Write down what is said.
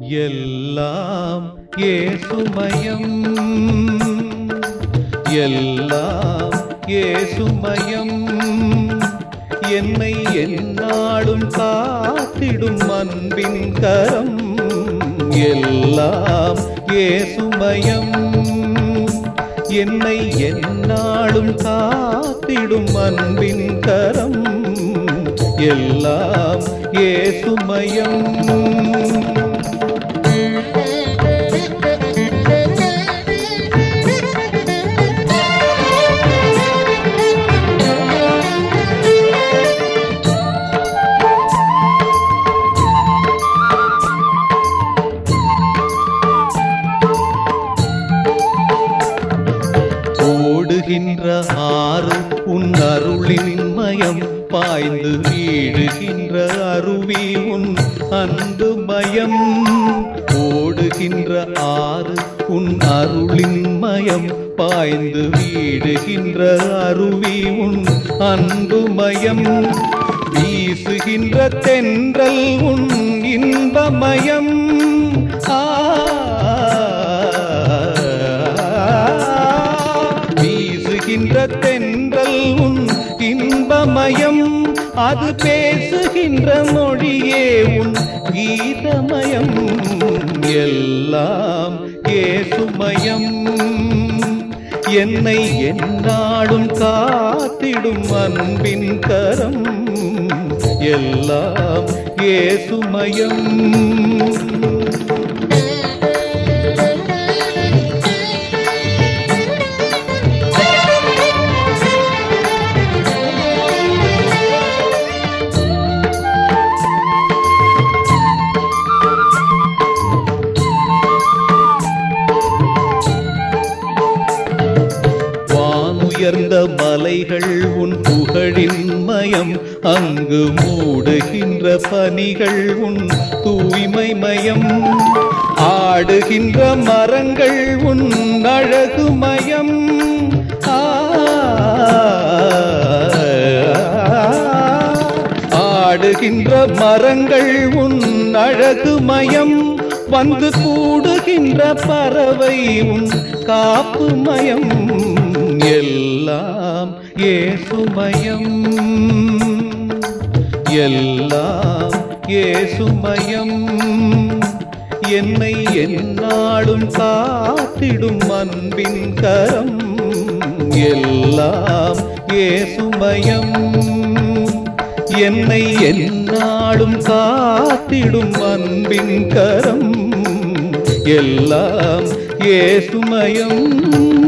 எல்லாம் இயேசுமயம், எல்லாம் இயேசுமயம். என்னை எந்நாளும் காத்திடும் அன்பின் கரம். எல்லாம் இயேசுமயம், என்னை எந்நாளும் காத்திடும் அன்பின் கரம். எல்லாம் இயேசுமயம். ஓடுகின்ற ஆறு உன் அருளின் மயம், பாய்ந்து வீழுகின்ற அருவி உன் அன்பு மயம். ஓடுகின்ற ஆறு உன் அருளின் மயம், பாய்ந்து வீழுகின்ற அருவி உன் அன்பு மயம். வீசுகின்ற தென்றல் உன் இன்பமயம். வீசுகின்ற தென்றல் உன் இன்பமயம். அது பேசுகின்ற மொழியே உன் கீதமயம். எல்லாம் இயேசுமயம், என்னை எந்நாளும் காத்திடும் அன்பின் கரம். எல்லாம் இயேசுமயம். உயர்ந்த மலைகள் உன் புகழின் மயம். அங்கு மூடுகின்ற பனிகள் உன் தூய்மை மயம். ஆடுகின்ற மரங்கள் உன் அழகு மயம். ஆடுகின்ற மரங்கள் உன் அழகு மயம். வந்து கூடுகின்ற பறவை உன் காப்பு மயம். எல்லாம் இயேசுமயம், எல்லாம் இயேசுமயம். என்னை எந்நாளும் காத்திடும் அன்பின் கரம். எல்லாம் இயேசுமயம், என்னை எந்நாளும் காத்திடும் அன்பின் கரம். எல்லாம் இயேசுமயம்.